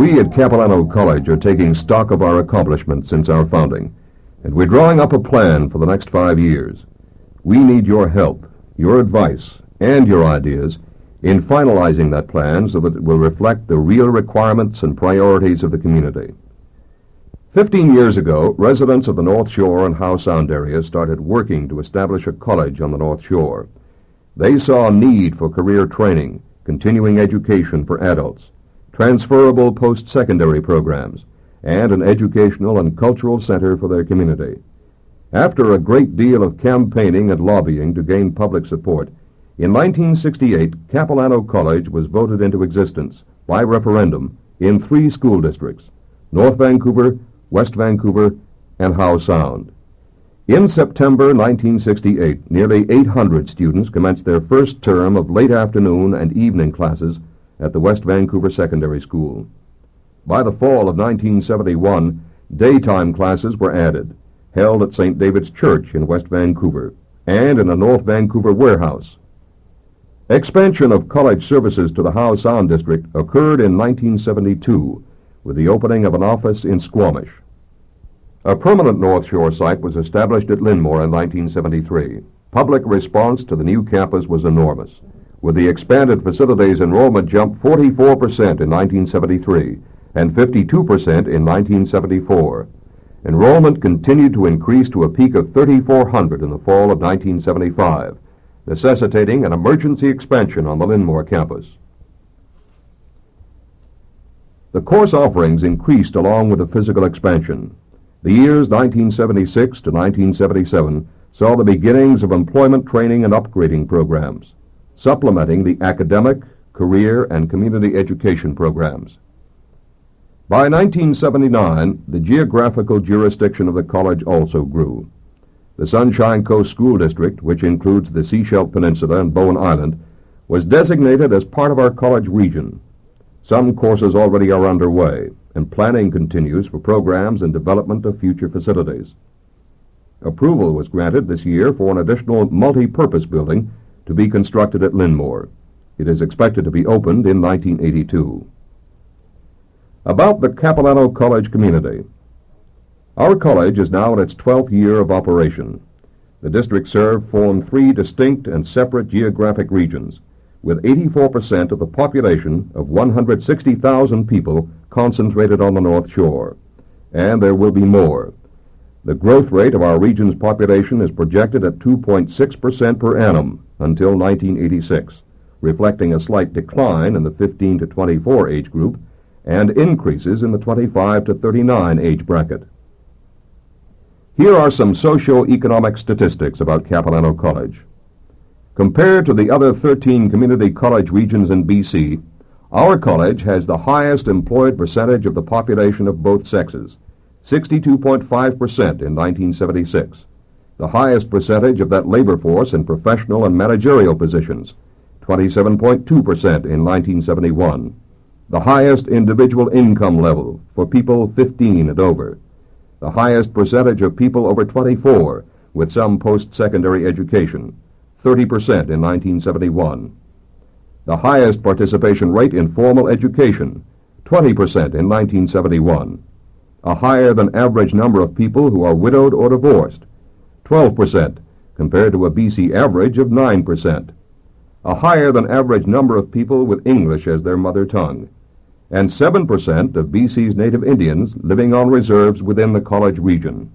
We at Capilano College are taking stock of our accomplishments since our founding, and we're drawing up a plan for the next 5 years. We need your help, your advice, and your ideas in finalizing that plan so that it will reflect the real requirements and priorities of the community. 15 years ago, residents of the North Shore and Howe Sound areas started working to establish a college on the North Shore. They saw a need for career training, continuing education for adults, transferable post-secondary programs, and an educational and cultural center for their community. After a great deal of campaigning and lobbying to gain public support, in 1968, Capilano College was voted into existence by referendum in 3 school districts: North Vancouver, West Vancouver, and Howe Sound. In September 1968, nearly 800 students commenced their first term of late afternoon and evening classes at the West Vancouver Secondary School. By the fall of 1971, daytime classes were added, held at St. David's Church in West Vancouver and in a North Vancouver warehouse. Expansion of college services to the Howe Sound District occurred in 1972 with the opening of an office in Squamish. A permanent North Shore site was established at Linmore in 1973. Public response to the new campus was enormous. With the expanded facilities, enrollment jumped 44% in 1973 and 52% in 1974. Enrollment continued to increase to a peak of 3,400 in the fall of 1975, necessitating an emergency expansion on the Linmore campus. The course offerings increased along with the physical expansion. The years 1976 to 1977 saw the beginnings of employment training and upgrading programs, supplementing the academic, career, and community education programs. By 1979, the geographical jurisdiction of the college also grew. The Sunshine Coast School District, which includes the Sechelt Peninsula and Bowen Island, was designated as part of our college region. Some courses already are underway, and planning continues for programs and development of future facilities. Approval was granted this year for an additional multi-purpose building to be constructed at Linmore. It is expected to be opened in 1982. About the Capilano College community. Our college is now in its 12th year of operation. The district served formed 3 distinct and separate geographic regions, with 84% of the population of 160,000 people concentrated on the North Shore. And there will be more. The growth rate of our region's population is projected at 2.6% per annum until 1986, reflecting a slight decline in the 15 to 24 age group and increases in the 25 to 39 age bracket. Here are some socio-economic statistics about Capilano College. Compared to the other 13 community college regions in BC, our college has the highest employed percentage of the population of both sexes, 62.5% in 1976, the highest percentage of that labor force in professional and managerial positions, 27.2% in 1971, the highest individual income level for people 15 and over, the highest percentage of people over 24 with some post-secondary education, 30% in 1971, the highest participation rate in formal education, 20% in 1971, a higher than average number of people who are widowed or divorced, 12%, compared to a BC average of 9%, a higher than average number of people with English as their mother tongue, and 7% of BC's native Indians living on reserves within the college region.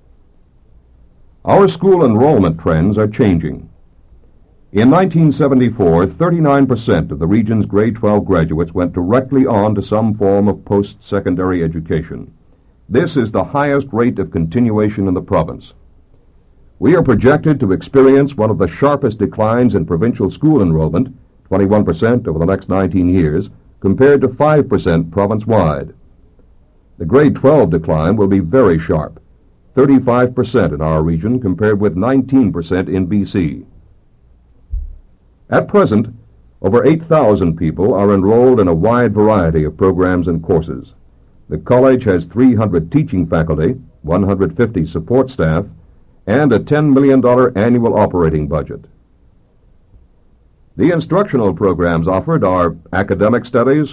Our school enrollment trends are changing. In 1974, 39% of the region's grade 12 graduates went directly on to some form of post-secondary education. This is the highest rate of continuation in the province. We are projected to experience one of the sharpest declines in provincial school enrollment, 21% over the next 19 years, compared to 5% province-wide. The grade 12 decline will be very sharp, 35% in our region compared with 19% in BC. At present, over 8,000 people are enrolled in a wide variety of programs and courses. The college has 300 teaching faculty, 150 support staff, and a $10 million annual operating budget. The instructional programs offered are academic studies,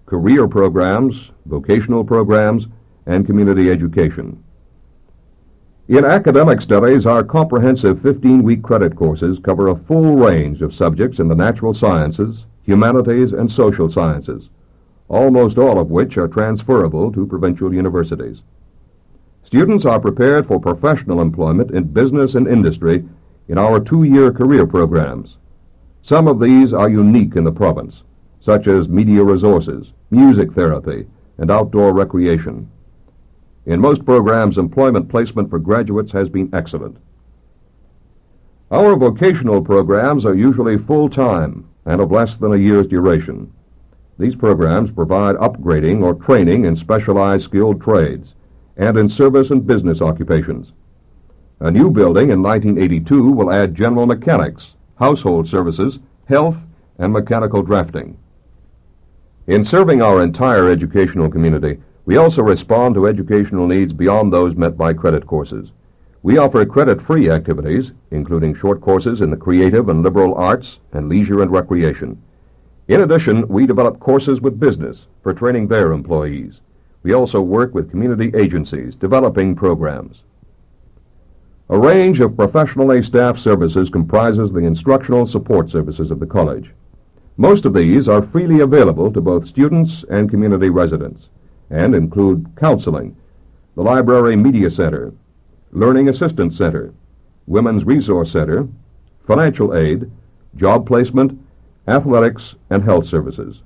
career programs, vocational programs, and community education. In academic studies, our comprehensive 15-week credit courses cover a full range of subjects in the natural sciences, humanities, and social sciences, almost all of which are transferable to provincial universities. Students are prepared for professional employment in business and industry in our 2-year career programs. Some of these are unique in the province, such as media resources, music therapy, and outdoor recreation. In most programs, employment placement for graduates has been excellent. Our vocational programs are usually full-time and of less than a year's duration. These programs provide upgrading or training in specialized skilled trades and in service and business occupations. A new building in 1982 will add general mechanics, household services, health, and mechanical drafting. In serving our entire educational community, we also respond to educational needs beyond those met by credit courses. We offer credit-free activities, including short courses in the creative and liberal arts and leisure and recreation. In addition, we develop courses with business for training their employees. We also work with community agencies developing programs. A range of professionally staffed services comprises the instructional support services of the college. Most of these are freely available to both students and community residents and include counseling, the Library Media Center, Learning Assistance Center, Women's Resource Center, financial aid, job placement, athletics, and health services.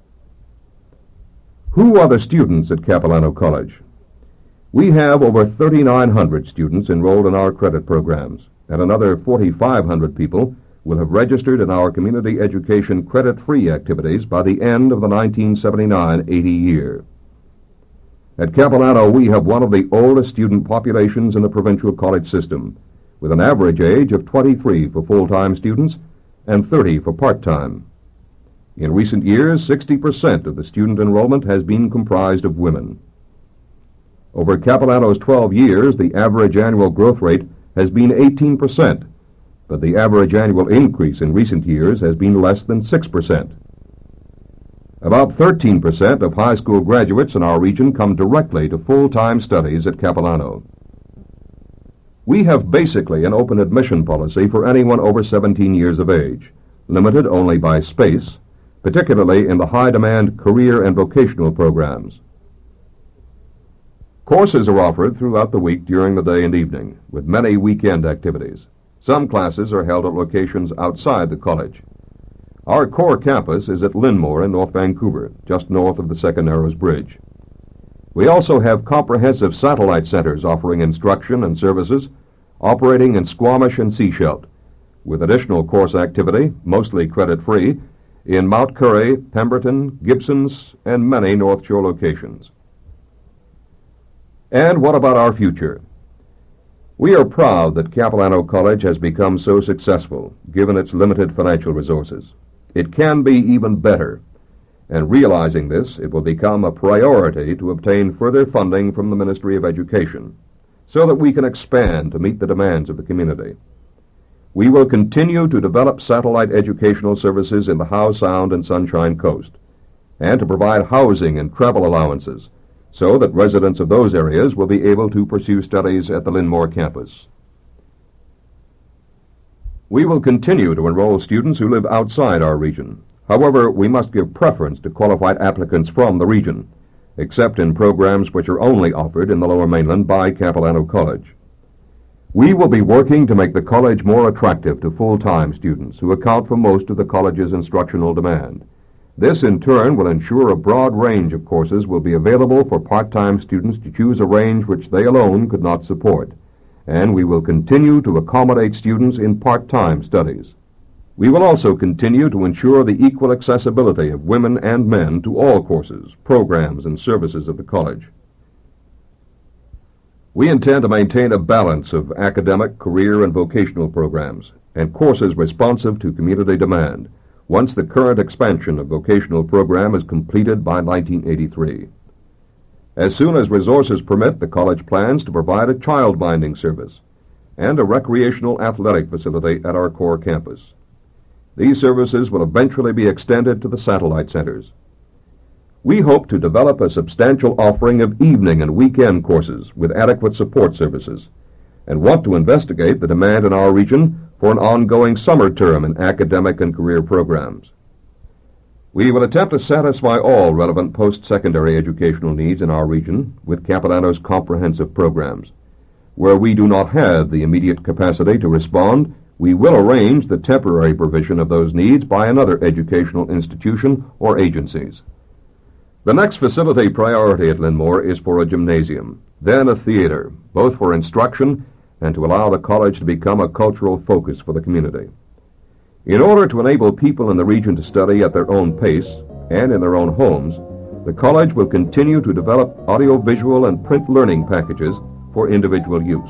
Who are the students at Capilano College? We have over 3,900 students enrolled in our credit programs, and another 4,500 people will have registered in our community education credit-free activities by the end of the 1979-80 year. At Capilano, we have one of the oldest student populations in the provincial college system, with an average age of 23 for full-time students and 30 for part-time. In recent years, 60% of the student enrollment has been comprised of women. Over Capilano's 12 years, the average annual growth rate has been 18%, but the average annual increase in recent years has been less than 6%. About 13% of high school graduates in our region come directly to full-time studies at Capilano. We have basically an open admission policy for anyone over 17 years of age, limited only by space, particularly in the high-demand career and vocational programs. Courses are offered throughout the week during the day and evening, with many weekend activities. Some classes are held at locations outside the college. Our core campus is at Linmore in North Vancouver, just north of the Second Narrows Bridge. We also have comprehensive satellite centers offering instruction and services, operating in Squamish and Sechelt, with additional course activity, mostly credit-free, in Mount Currie, Pemberton, Gibsons, and many North Shore locations. And what about our future? We are proud that Capilano College has become so successful, given its limited financial resources. It can be even better, and realizing this, it will become a priority to obtain further funding from the Ministry of Education, so that we can expand to meet the demands of the community. We will continue to develop satellite educational services in the Howe Sound and Sunshine Coast, and to provide housing and travel allowances, so that residents of those areas will be able to pursue studies at the Linmore campus. We will continue to enroll students who live outside our region. However, we must give preference to qualified applicants from the region, except in programs which are only offered in the Lower Mainland by Capilano College. We will be working to make the college more attractive to full-time students who account for most of the college's instructional demand. This, in turn, will ensure a broad range of courses will be available for part-time students to choose a range which they alone could not support, and we will continue to accommodate students in part-time studies. We will also continue to ensure the equal accessibility of women and men to all courses, programs, and services of the college. We intend to maintain a balance of academic, career, and vocational programs, and courses responsive to community demand, once the current expansion of vocational program is completed by 1983. As soon as resources permit, the college plans to provide a child-minding service and a recreational athletic facility at our core campus. These services will eventually be extended to the satellite centers. We hope to develop a substantial offering of evening and weekend courses with adequate support services, and want to investigate the demand in our region for an ongoing summer term in academic and career programs. We will attempt to satisfy all relevant post-secondary educational needs in our region with Capilano's comprehensive programs. Where we do not have the immediate capacity to respond, we will arrange the temporary provision of those needs by another educational institution or agencies. The next facility priority at Linnmore is for a gymnasium, then a theater, both for instruction and to allow the college to become a cultural focus for the community. In order to enable people in the region to study at their own pace and in their own homes, the college will continue to develop audiovisual and print learning packages for individual use.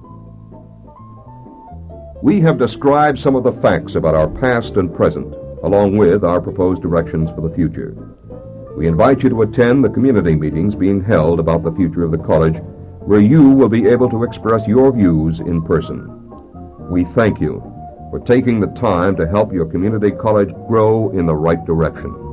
We have described some of the facts about our past and present, along with our proposed directions for the future. We invite you to attend the community meetings being held about the future of the college, where you will be able to express your views in person. We thank you for taking the time to help your community college grow in the right direction.